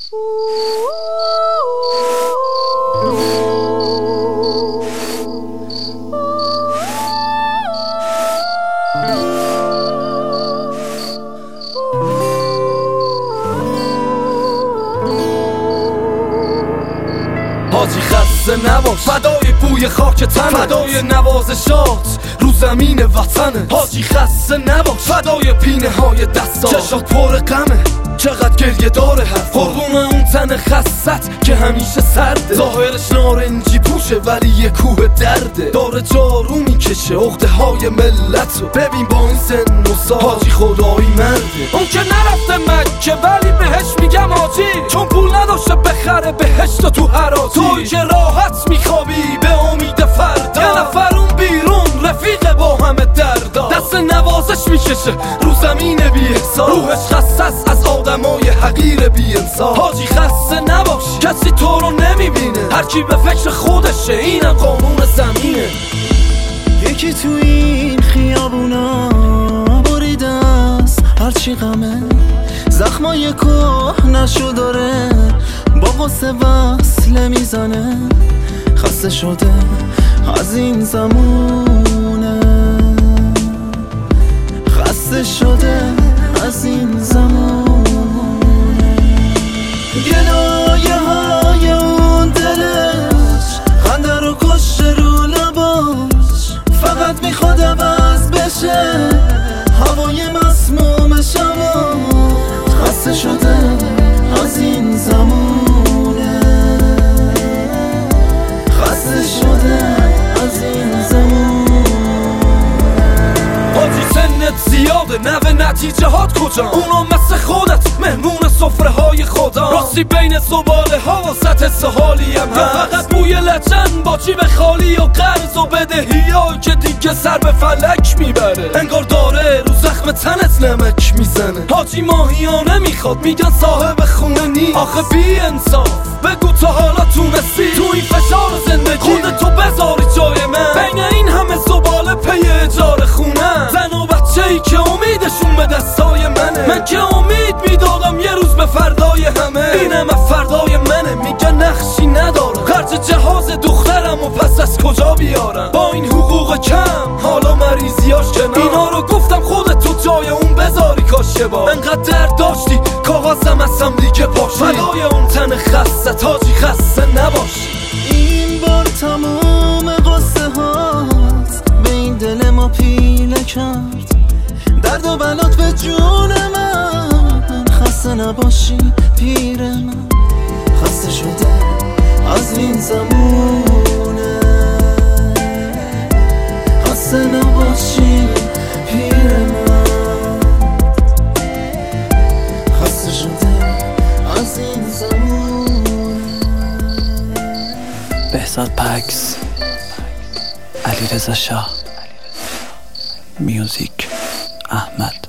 حاجی خسته نباش، فدای بوی خاک تنه، فدای نوازشات رو زمین وطنه. حاجی خسته نباش، فدای پینه های دستات، چشات پر غمه، چقدر گریه داره حرف. قربون اون تن خست که همیشه سرده، ظاهرش نارنجی پوشه ولی یه کوه درده. داره جارو میکشه عقده های ملتو، ببین با این سن و سال حاجی خدایی مرده. اون که نرفته مکه ولی بهش میگم حاجی، چون پول نداشته بخره بهشت تو حراجی. توی که راحت میخوابی به امید فردا، یه نفر اون بیرون رفیق با همه دردا، دست نوازش میکشه رو زمین بی احساس، روحش خسته از آدمای حقیر بی انصاف. حاجی خسته نباش، کسی تو رو نمیبینه، هر کی به فکر خودشه، اینم قانون زمینه. یکی تو این خیابونا بریده است هرچی غمه، زخمای کهنشو داره با غصه وصله میزنه، خسته شده از این زمونه، خسته شده از این زمونه. گلایه های اون دلش خنده رو کشته رو لباش، فقط میخواد عوض بشه هوای مسموم شما، خسته شده از این زمونه، خسته شده از این زمونه. حاجی سنت زیاده، نوه نتیجه هات کجا؟ اونا مثل خودت مهمون سفره های خدا، راستی بین زباله ها و سطح سهالی هم یا فقط بوی لجن با جیب خالی و قرض و بدهی ها که دیگه سر به فلک میبره، انگار داره رو زخم تنت نمک میزنه. حاجی ماهیانه میخواد، میگن صاحب خونه نیست، آخه بی انصاف بگو تا حالا تونستی تو این فشار زندگی خودتو بذاری جای من، بین این همه زباله پی اجاره خونه، زن و بچه ای که امیدشون به دستای منه. من که امید میدادم یه روز به فردای همه، اینم فردای منه، میگن نقشی ندارم، خرج جهاز دخترم و پس از کجا بیارم، با این حقوق کم حالا مریضیاش کنار. اینا رو گفتم خودت تو جای اون بذاری کاش یه بار، انقدر درد داشتی کاغذم هستم دیگه پاشی، فدای اون تن خست حاجی خسته نباش. این بار تموم قصه هات به این دل ما پیله کرد، درد و بلات به جون من، خسته نباشی پیر من، خسته شده از این زمونه، خسته نباشی پیر من، خسته شده از این زمونه. بهزاد پکس، علیرضا شاه، میوزیک احمد.